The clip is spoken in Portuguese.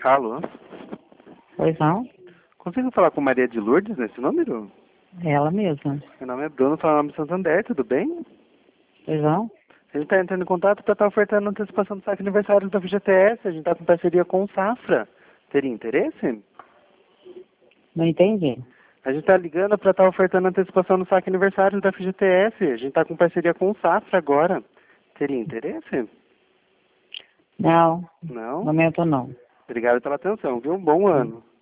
Alô? Pois não? Consigo falar com Maria de Lourdes nesse número? É ela mesma. Meu nome é Bruno, falo nome de Santander, tudo bem? Pois não? A gente está entrando em contato para estar ofertando antecipação do saque aniversário da FGTS. A gente está com parceria com o Safra. Teria interesse? Não entendi. A gente está ligando para estar ofertando antecipação do saque aniversário da FGTS. A gente está com parceria com o Safra agora. Teria interesse? Não, no Não? momento não. Obrigado pela atenção, viu? Um bom ano.